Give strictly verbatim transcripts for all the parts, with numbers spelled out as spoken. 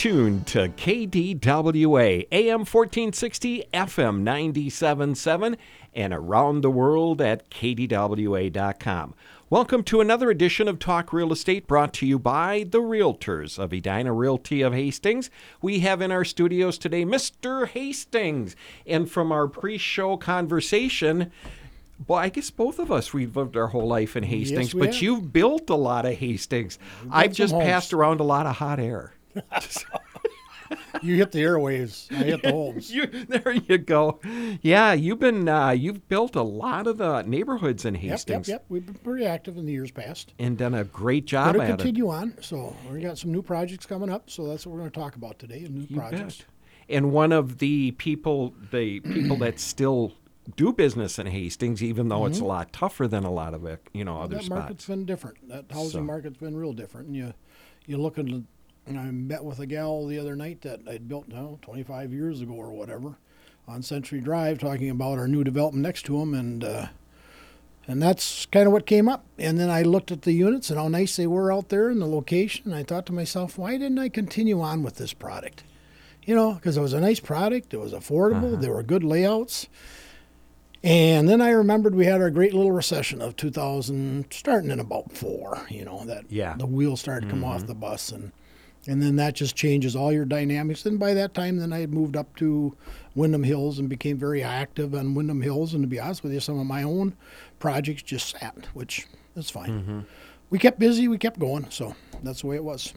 tuned to K D W A, A M fourteen sixty, F M ninety-seven point seven, and around the world at K D W A dot com. Welcome to another edition of Talk Real Estate, brought to you by the Realtors of Edina Realty of Hastings. We have in our studios today Mister Hastings. And from our pre-show conversation, well, I guess both of us, we've lived our whole life in Hastings, Yes, we but have. you've built a lot of Hastings. I've just homes. passed around a lot of hot air. You hit the airwaves. I hit the homes. You, there you go. Yeah, you've been uh, you've built a lot of the neighborhoods in Yep, Hastings. yep, yep. We've been pretty active in the years past. And done a great job Going to at it. continue on. So we got some new projects coming up. So that's what we're going to talk about today. New You projects. bet. And one of the people, the people that still do business in Hastings, even though it's a lot tougher than a lot of it, you know, other That market's spots. been different. That housing So- market's been real different. And you, you look at, and I met with a gal the other night that I'd built now twenty-five years ago or whatever, on Century Drive, talking about our new development next to them, and uh, and that's kind of what came up. And then I looked at the units and how nice they were out there and the location. And I thought to myself, why didn't I continue on with this product? You know, because it was a nice product, it was affordable, there were good layouts. And then I remembered we had our great little recession of two thousand, starting in about four, you know, that Yeah. the wheels started to come off the bus. And and then that just changes all your dynamics. And by that time, then I had moved up to Windham Hills and became very active on Windham Hills. And to be honest with you, some of my own projects just sat, which is fine. We kept busy, we kept going. So that's the way it was.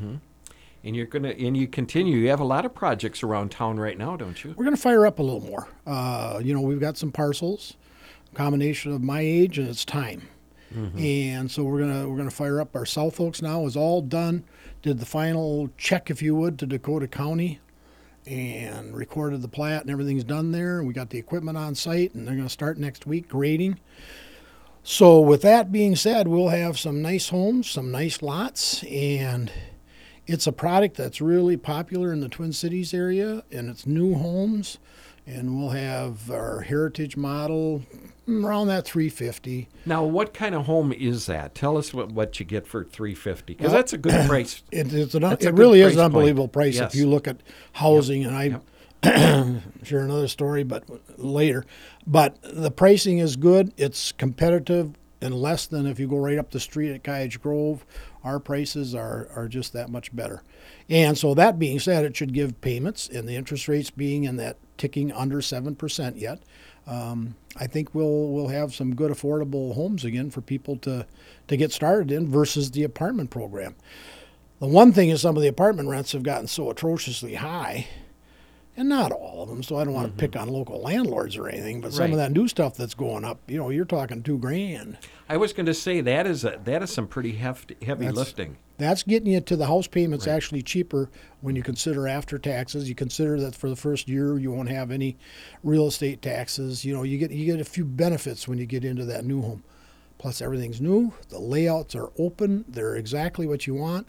And you're gonna and you continue. You have a lot of projects around town right now, don't you? We're going to fire up a little more. Uh, you know, we've got some parcels, a combination of my age and it's time. And so we're gonna we're gonna fire up our South Oaks now. Is all done. Did the final check, if you would, to Dakota County, and recorded the plat and everything's done there. We got the equipment on site, and they're gonna start next week grading. So with that being said, we'll have some nice homes, some nice lots, and it's a product that's really popular in the Twin Cities area, and it's new homes, and we'll have our heritage model mm, around that three fifty. Now, what kind of home is that? Tell us what, what you get for three hundred fifty dollars, because Well, that's a good price. It, it's an, That's a it good really is an price unbelievable point. price Yes. if you look at housing, and I, Yep. sure another story, but later. But the pricing is good. It's competitive and less than if you go right up the street at Cottage Grove. Our prices are, are just that much better. And so that being said, it should give payments, and the interest rates being in that ticking under seven percent yet. Um, I think we'll we'll have some good affordable homes again for people to, to get started in versus the apartment program. The one thing is some of the apartment rents have gotten so atrociously high, and not all of them, so I don't want to pick on local landlords or anything, but some Right. of that new stuff that's going up, you know, you're talking two grand. I was going to say that is a, that is some pretty hefty, heavy That's- lifting. That's getting you to the house payments Right. actually cheaper when you consider after taxes. You consider that for the first year you won't have any real estate taxes. You know, you get you get a few benefits when you get into that new home. Plus everything's new, the layouts are open, they're exactly what you want,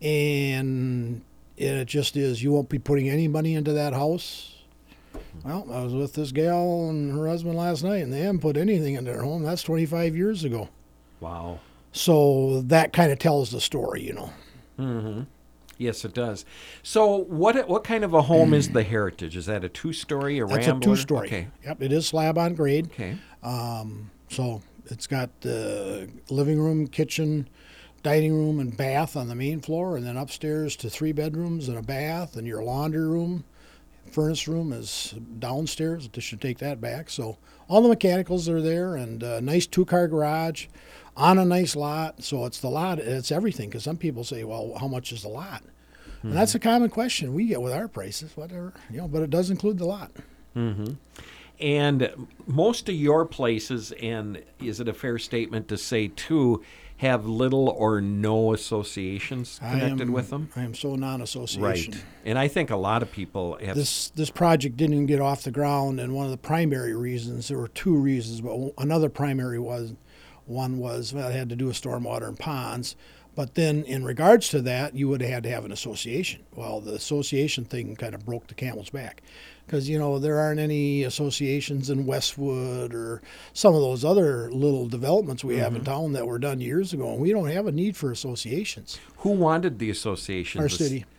and it just is. You won't be putting any money into that house. Well, I was with this gal and her husband last night, and they haven't put anything in their home. That's twenty-five years ago. Wow. So that kind of tells the story, you know. Mm-hmm. Yes, it does. So, what what kind of a home is the Heritage? Is that a two-story, a That's Rambler? a two-story. Okay. Yep, it is slab on grade. Okay. Um, so it's got the living room, kitchen, dining room, and bath on the main floor, and then upstairs to three bedrooms and a bath, and your laundry room. Furnace room is downstairs. They should take that back. So all the mechanicals are there, and a nice two-car garage on a nice lot. So it's the lot. It's everything. Because some people say, "Well, how much is the lot?" And that's a common question we get with our prices. Whatever, you know, but it does include the lot. Mm-hmm. And most of your places, and is it a fair statement to say too, have little or no associations I connected am- with them? I am so non-association. Right. And I think a lot of people have. This this project didn't even get off the ground, and one of the primary reasons, there were two reasons, but another primary was, one was, well, it had to do with stormwater and ponds. But then in regards to that, you would have had to have an association. Well, the association thing kind of broke the camel's back. Because, you know, there aren't any associations in Westwood or some of those other little developments we have in town that were done years ago. And we don't have a need for associations. Who wanted the association? Our The s- city.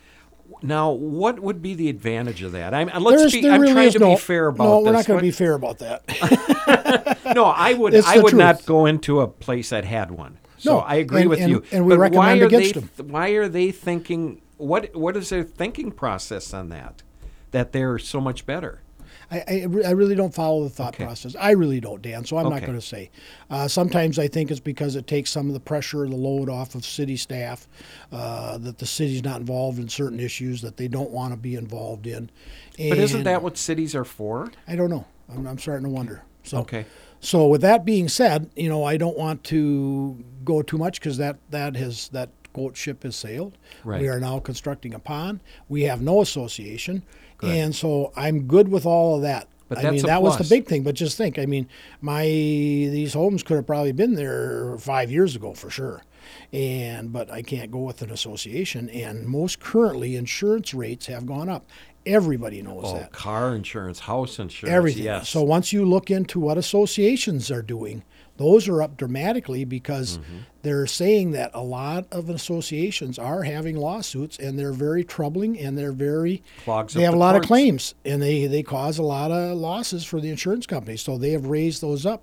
Now, what would be the advantage of that? I'm, let's There's, be, there I'm really trying is to no, be fair about no, this. we're not going What- to be fair about that. No, I would. It's I the would truth. not go into a place that had one. So No, I agree and- with and- you. and we But why recommend are against they, them. Why are they thinking? What What is their thinking process on that? That they're so much better. I, I, re- I really don't follow the thought Okay. process. I really don't, Dan, so I'm not Okay. going to say. Uh, sometimes I think it's because it takes some of the pressure, the load off of city staff, uh, that the city's not involved in certain issues that they don't want to be involved in. But isn't And that what cities are for? I don't know. I'm, I'm starting to wonder. So, Okay. So with that being said, you know, I don't want to go too much because that that has that boat ship has sailed. Right. We are now constructing a pond. We have no association, Good. and so I'm good with all of that. But I that's mean, a that was plus. the big thing. But just think, I mean, my these homes could have probably been there five years ago for sure. And but I can't go with an association. And most currently, insurance rates have gone up. Everybody knows Oh, that. car insurance, house insurance. Everything. Yes. So once you look into what associations are doing, those are up dramatically because Mm-hmm. they're saying that a lot of associations are having lawsuits and they're very troubling and they're very Clogs they up have a the lot of courts. claims and they, they cause a lot of losses for the insurance companies. So they have raised those up.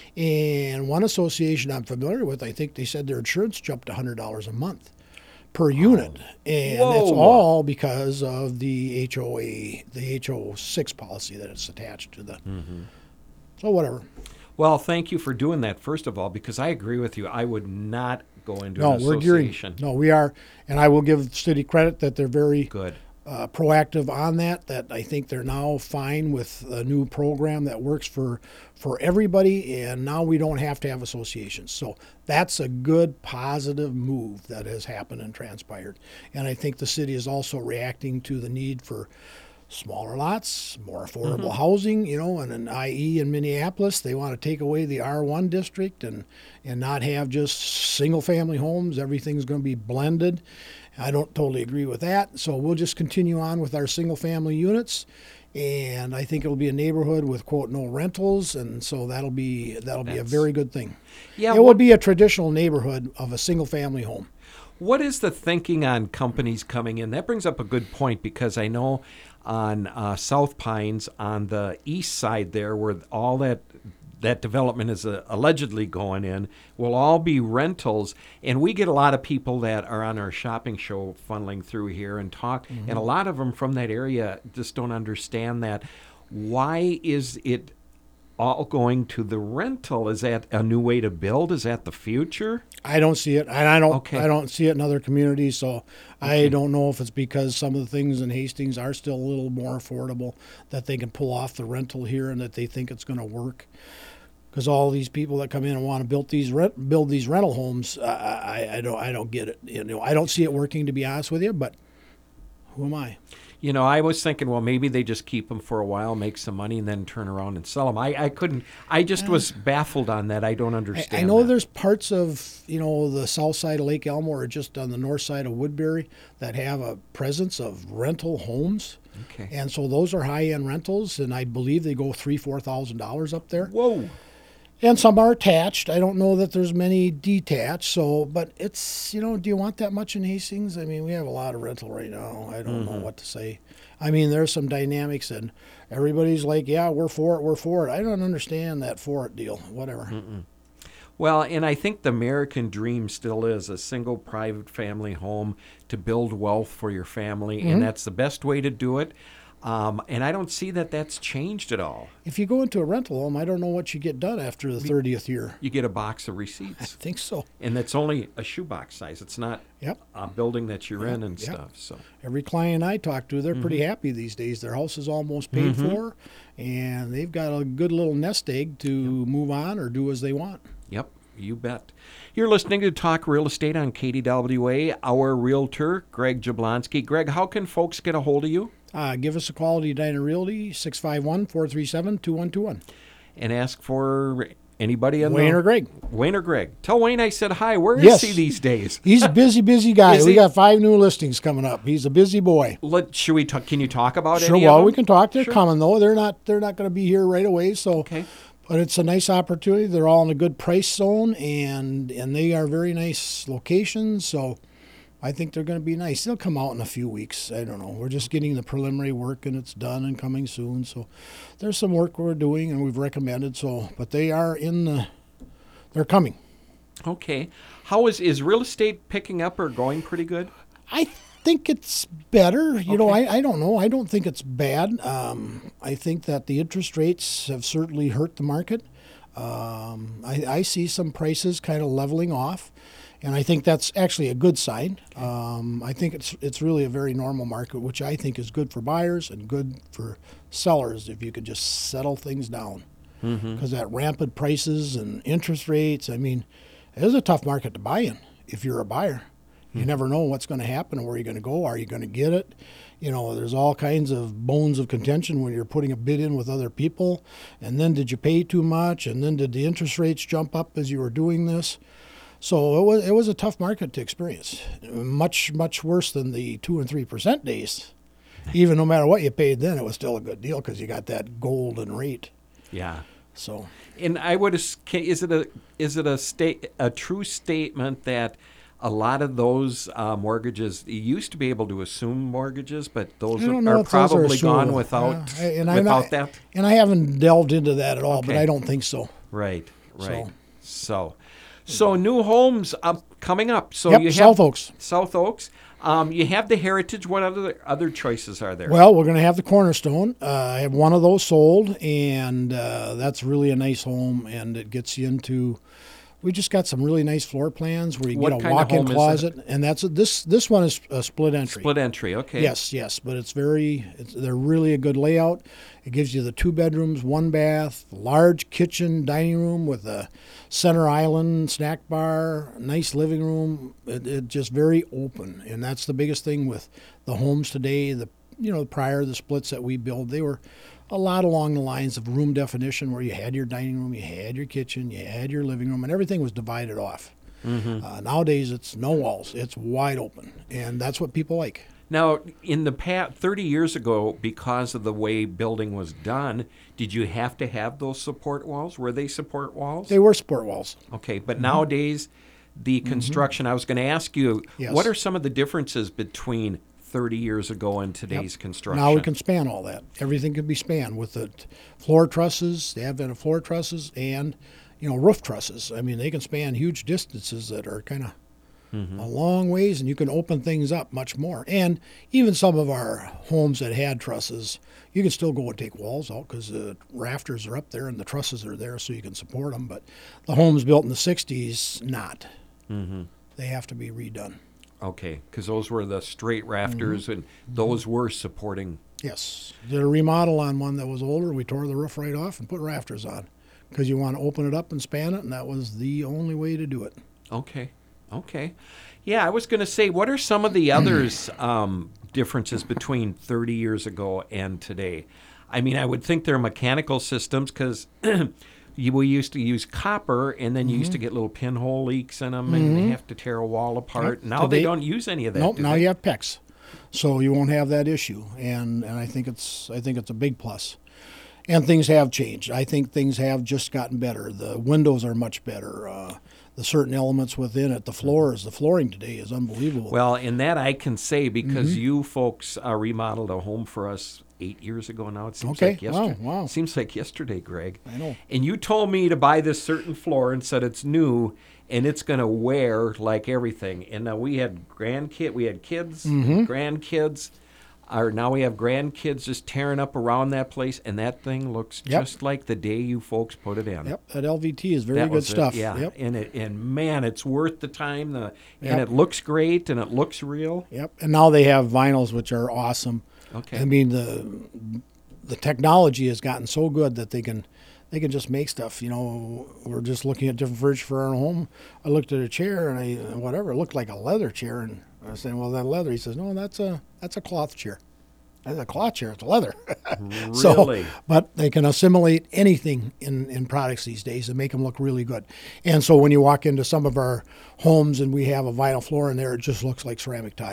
And one association I'm familiar with, I think they said their insurance jumped one hundred dollars a month per unit. And that's Whoa. all because of the H O A, the H O six policy that it's attached to the. Mm-hmm. So whatever. Well, thank you for doing that, first of all, because I agree with you. I would not go into No, an we're gearing. association. No, we are, and I will give the city credit that they're very Good. uh, proactive on that. That I think they're now fine with a new program that works for for everybody, and now we don't have to have associations. So that's a good, positive move that has happened and transpired. And I think the city is also reacting to the need for smaller lots, more affordable housing, you know, and in I E in Minneapolis, they want to take away the R one district and, and not have just single family homes. Everything's going to be blended. I don't totally agree with that. So we'll just continue on with our single family units. And I think it'll be a neighborhood with quote no rentals, and so that'll be that'll be a That's- very good thing. Yeah. it will What, be a traditional neighborhood of a single family home. what is the thinking on companies coming in? That brings up a good point because I know on uh, South Pines, on the east side there, where all that that development is uh, allegedly going in, will all be rentals. And we get a lot of people that are on our shopping show funneling through here and talk, Mm-hmm. and a lot of them from that area just don't understand that. Why is it all going to the rental? Is that a new way to build? Is that the future? I don't see it, and I don't. Okay. I don't see it in other communities. So I don't know if it's because some of the things in Hastings are still a little more affordable that they can pull off the rental here, and that they think it's going to work. Because all these people that come in and want to build these rent, build these rental homes, I, I, I don't. I don't get it. You know, I don't see it working, to be honest with you. But who am I? You know, I was thinking, well, maybe they just keep them for a while, make some money, and then turn around and sell them. I, I couldn't. I just was baffled on that. I don't I, understand. I know that. there's parts of, you know, the south side of Lake Elmo or just on the north side of Woodbury that have a presence of rental homes. Okay. And so those are high-end rentals, and I believe they go three, four thousand dollars up there. Whoa. And some are attached. I don't know that there's many detached. So, but it's, you know, do you want that much in Hastings? I mean, we have a lot of rental right now. I don't know what to say. I mean, there's some dynamics, and everybody's like, "Yeah, we're for it, we're for it." I don't understand that for it deal. Whatever. Well, and I think the American dream still is a single private family home to build wealth for your family, and that's the best way to do it. Um, and I don't see that that's changed at all. If you go into a rental home, I don't know what you get done after the thirtieth year. You get a box of I receipts, think so. and that's only a shoebox size. It's not Yep. a building that you're in and Yep. stuff. So Every client I talk to, they're pretty happy these days. Their house is almost paid for, and they've got a good little nest egg to move on or do as they want. Yep, you bet. You're listening to Talk Real Estate on K D W A. Our realtor, Greg Jablonski. Greg, how can folks get a hold of you Uh, give us a call to Edina Realty, six five one, four three seven, two one two one. and ask for anybody on Wayne the... or Greg. Wayne or Greg. Tell Wayne I said hi. Where is Yes. he these days? He's a busy, busy guy. Is We he? got five new listings coming up. He's a busy boy. Let, should we talk, can you talk about Sure, any well, of them? we can talk. They're Sure. coming though. They're not. They're not going to be here right away. So, Okay. but it's a nice opportunity. They're all in a good price zone, and and they are very nice locations. So, I think they're going to be nice. They'll come out in a few weeks. I don't know. We're just getting the preliminary work, and it's done and coming soon. So there's some work we're doing, and we've recommended. So, but they are in the. They're coming. Okay. How is is real estate picking up or going pretty good? I think it's better. You know, Okay. I, I don't know. I don't think it's bad. Um, I think that the interest rates have certainly hurt the market. Um, I, I see some prices kind of leveling off, and I think that's actually a good sign. Um, I think it's it's really a very normal market, which I think is good for buyers and good for sellers if you could just settle things down. Because that rampant prices and interest rates, I mean, it is a tough market to buy in if you're a buyer. You never know what's going to happen and where you're going to go. Are you going to get it? You know, there's all kinds of bones of contention when you're putting a bid in with other people. And then did you pay too much? And then did the interest rates jump up as you were doing this? So it was it was a tough market to experience. Much, much worse than the two and three percent days. Even no matter what you paid then, it was still a good deal because you got that golden rate. Yeah. So And I would as- ca- is it a is it a state a true statement that a lot of those uh, mortgages you used to be able to assume mortgages, but those I are, don't know are if those are probably gone assumed. without Yeah, and I'm without not- that. And I haven't delved into that at all, but Okay. I don't think so. Right. Right. So- So, so new homes up coming up. So Yep, you have South Oaks. South Oaks. Um, you have the Heritage. What other other choices are there? Well, we're going to have the Cornerstone. Uh, I have one of those sold, and uh, that's really a nice home, and it gets you into. We just got some really nice floor plans where you What get a kind of walk-in home is closet, and that's this. This one is a split entry. Split entry. Okay. Yes, yes, but it's very. It's, they're really a good layout. It gives you the two bedrooms, one bath, large kitchen, dining room with a center island, snack bar, nice living room. It, it just very open, and that's the biggest thing with the homes today. The you know prior the splits that we build, they were a lot along the lines of room definition, where you had your dining room, you had your kitchen, you had your living room, and everything was divided off. Mm-hmm. Uh, nowadays, it's no walls; it's wide open, and that's what people like. Now, in the past, thirty years ago, because of the way building was done, did you have to have those support walls? Were they support walls? They were sport walls. Okay, but nowadays, the construction, I was going to ask you, Yes. what are some of the differences between thirty years ago and today's Yep. construction? Now we can span all that. Everything can be spanned with the t- floor trusses, the advent of floor trusses, and you know roof trusses. I mean, they can span huge distances that are kind of a long ways, and you can open things up much more. And even some of our homes that had trusses, you can still go and take walls out because the rafters are up there and the trusses are there, so you can support them. But the homes built in the sixties, not. Mm-hmm. They have to be redone. Okay, because those were the straight rafters, Mm-hmm. and those were supporting. Yes. Did a remodel on one that was older. We tore the roof right off and put rafters on because you want to open it up and span it, and that was the only way to do it. Okay, okay. Yeah, I was going to say, what are some of the others um, differences between thirty years ago and today? I mean, I would think they're mechanical systems because we used to use copper, and then you used to get little pinhole leaks in them, and they have to tear a wall apart. Yep. Now they Today- don't use any of that. Nope. do Now they? you have P E Cs, so you won't have that issue, and and I think it's I think it's a big plus. And things have changed. I think things have just gotten better. The windows are much better. Uh, the certain elements within it, the floors, the flooring today is unbelievable. Well, in that I can say because Mm-hmm. you folks uh, remodeled a home for us eight years ago now. It seems Okay. like yesterday. Wow, wow. Seems like yesterday, Greg. I know. And you told me to buy this certain floor and said it's new and it's going to wear like everything. And now we had grandkid, we had kids, Mm-hmm. grandkids. Or now we have grandkids just tearing up around that place, and that thing looks Yep. just like the day you folks put it in. Yep, that L V T is very That good was it, stuff. yeah, Yep. and it and man, it's worth the time. The and Yep. it looks great, and it looks real. Yep. And now they have vinyls, which are awesome. Okay. I mean the the technology has gotten so good that they can they can just make stuff. You know, we're just looking at different furniture for our home. I looked at a chair and I whatever it looked like a leather chair, and I was saying, well, that leather. He says, no, that's a that's a cloth chair. That's a cloth chair. It's leather. So, Really? but they can assimilate anything in, in products these days and make them look really good. And so when you walk into some of our homes and we have a vinyl floor in there, it just looks like ceramic tile.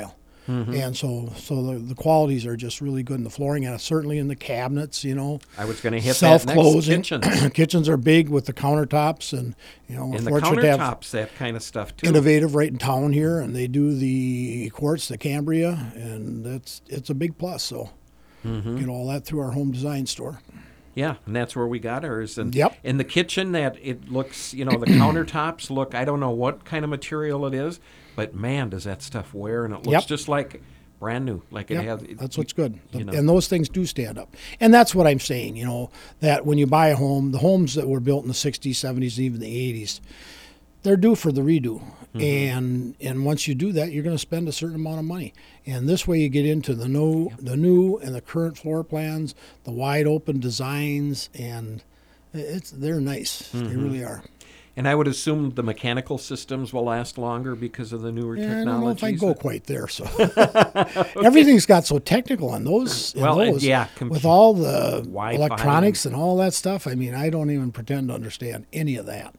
Mm-hmm. And so so the, the qualities are just really good in the flooring, and certainly in the cabinets, you know. I was going to hit self-closing. that next. Kitchens. Kitchens are big with the countertops, and, you know, we're and the fortunate to have countertops, that kind of stuff, too. Innovative right in town here, and they do the quartz, the Cambria, and that's it's a big plus. So mm-hmm. get all that through our home design store. Yeah, and that's where we got ours. And yep. in the kitchen, that it looks, you know, the countertops look, I don't know what kind of material it is, but man, does that stuff wear, and it looks yep. just like brand new. Like yep. it has. It, that's what's good. You know. And those things do stand up. And that's what I'm saying, you know, that when you buy a home, the homes that were built in the sixties, seventies, even the eighties, they're due for the redo. Mm-hmm. And and once you do that, you're going to spend a certain amount of money. And this way you get into the new, yep. the new and the current floor plans, the wide open designs, and it's they're nice. Mm-hmm. They really are. And I would assume the mechanical systems will last longer because of the newer yeah, technologies. I don't know if I go quite there. So okay. Everything's got so technical on those. Well, those, yeah, com- with all the Wi-Fi electronics and, and all that stuff. I mean, I don't even pretend to understand any of that.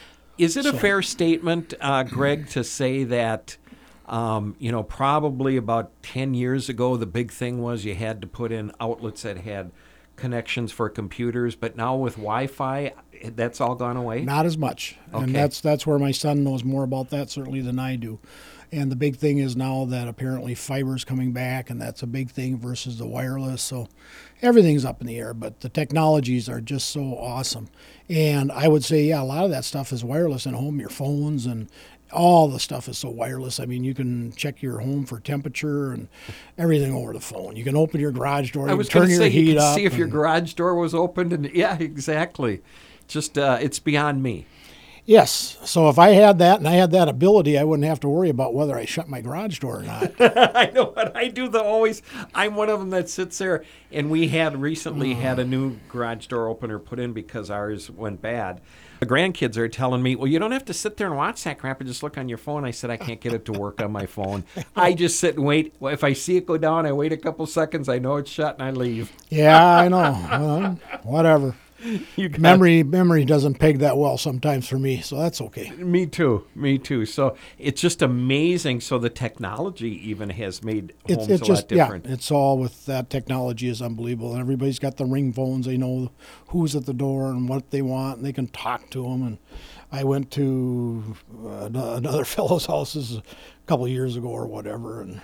Is it so. a fair statement, uh, Greg, to say that, um, you know, probably about ten years ago, the big thing was you had to put in outlets that had connections for computers, but now with Wi-Fi, that's all gone away? Not as much. Okay. And that's that's where my son knows more about that certainly than I do. And the big thing is now that apparently fiber's coming back, and that's a big thing versus the wireless. So everything's up in the air, but the technologies are just so awesome. And I would say, yeah, a lot of that stuff is wireless at home, your phones and all the stuff is so wireless. I mean, you can check your home for temperature and everything over the phone. You can open your garage door. I You was can turn going to your say, you heat can up. see if your and- garage door was opened. And yeah, exactly. Just, uh, it's beyond me. Yes. So if I had that and I had that ability, I wouldn't have to worry about whether I shut my garage door or not. I know what I do. The always, I'm one of them that sits there. And we had recently had a new garage door opener put in because ours went bad. The grandkids are telling me, well, you don't have to sit there and watch that crap and just look on your phone. I said, I can't get it to work on my phone. I just sit and wait. Well, if I see it go down, I wait a couple seconds. I know it's shut and I leave. Yeah, I know. Well, whatever. You got memory memory doesn't peg that well sometimes for me, so that's okay. Me too. Me too. So it's just amazing. So the technology even has made homes It's, it's a just lot different. yeah, it's all with that technology is unbelievable. And everybody's got the ring phones. They know who's at the door and what they want, and they can talk to them. And I went to uh, another fellow's house a couple of years ago or whatever, and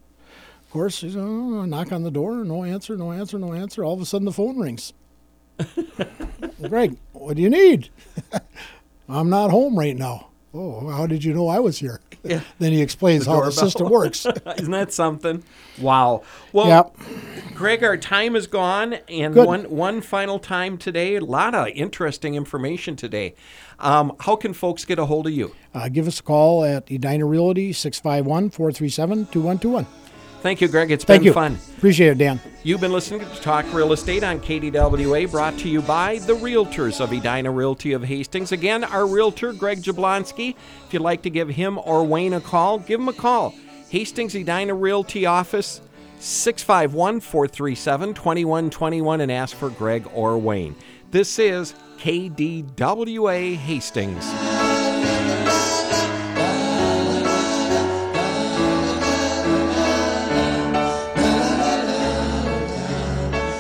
of course, he's oh, knock on the door, no answer, no answer, no answer. All of a sudden, the phone rings. Greg, what do you need? I'm not home right now. Oh, how did you know I was here? Yeah. Then he explains The how doorbell. the system works. Isn't that something? Wow. Well, Yep. Greg, our time is gone, and Good. one one final time today. A lot of interesting information today. Um, how can folks get a hold of you? Uh, give us a call at Edina Realty, six five one, four three seven, two one two one. Thank you, Greg. It's Thank been you. fun. Appreciate it, Dan. You've been listening to Talk Real Estate on K D W A, brought to you by the Realtors of Edina Realty of Hastings. Again, our realtor, Greg Jablonski. If you'd like to give him or Wayne a call, give him a call. Hastings Edina Realty Office, six five one, four three seven, two one two one, and ask for Greg or Wayne. This is K D W A Hastings.